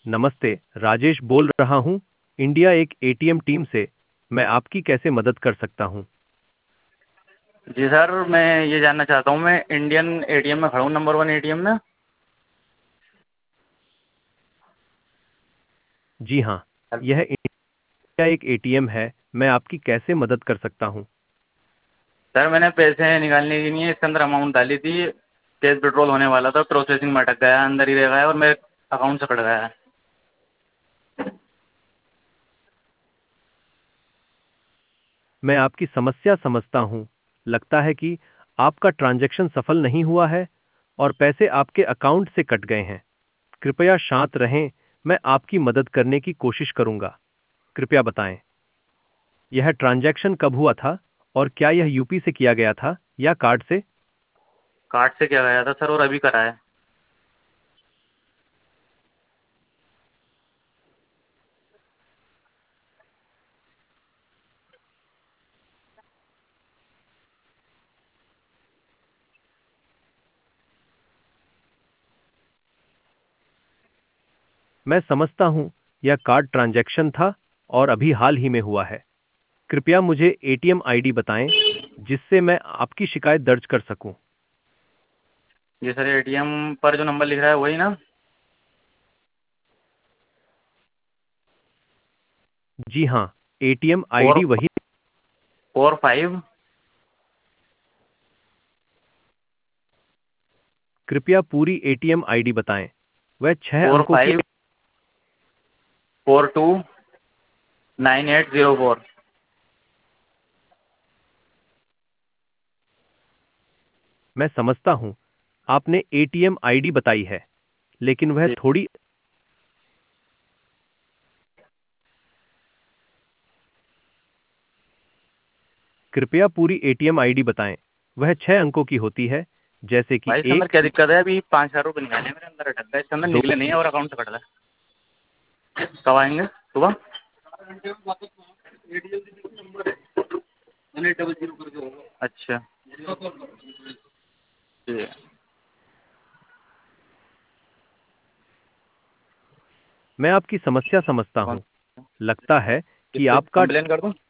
नमस्ते, राजेश बोल रहा हूँ, इंडिया एक एटीएम टीम से। मैं आपकी कैसे मदद कर सकता हूँ? जी सर, मैं ये जानना चाहता हूँ, मैं इंडियन एटीएम में खड़ा हूँ, नंबर 1 एटीएम में। जी हाँ, यह इंडिया एक एटीएम है। मैं आपकी कैसे मदद कर सकता हूँ? सर, मैंने पैसे निकालने के लिए इसके अंदर अमाउंट डाली थी। कैश विड्रॉल होने वाला था, प्रोसेसिंग में अटक गया, अंदर ही रह गया और मेरे अकाउंट से कट गया है। मैं आपकी समस्या समझता हूँ। लगता है कि आपका ट्रांजैक्शन सफल नहीं हुआ है और पैसे आपके अकाउंट से कट गए हैं। कृपया शांत रहें, मैं आपकी मदद करने की कोशिश करूंगा। कृपया बताएं, यह ट्रांजैक्शन कब हुआ था और क्या यह यूपी से किया गया था या कार्ड से? कार्ड से किया गया था सर, और अभी करा है। मैं समझता हूं, यह कार्ड ट्रांजैक्शन था और अभी हाल ही में हुआ है। कृपया मुझे एटीएम आईडी बताएं जिससे मैं आपकी शिकायत दर्ज कर सकूं। जी सर, एटीएम पर जो नंबर लिख रहा है वही ना? जी हां, एटीएम फोर आईडी वही। 45। कृपया पूरी एटीएम आईडी बताएं। वह 6 अंकों की। 45429804। मैं समझता हूं, आपने एटीएम आईडी बताई है, लेकिन वह जी। थोड़ी। कृपया पूरी एटीएम आईडी बताएं। वह 6 अंकों की होती है, जैसे कि भाई इसके अंदर एक क्या दिक्कत है? अभी 5,000 रुपये निकाले मेरे अंदर अटक गया, इसके अंदर दो। निकले नहीं है और अकाउंट से कट रहा है। कब आएंगे? सुबह? अच्छा। जी। मैं आपकी समस्या समझता कौन? हूं। लगता है किस कि पे आपका कंप्लेन कर दूं?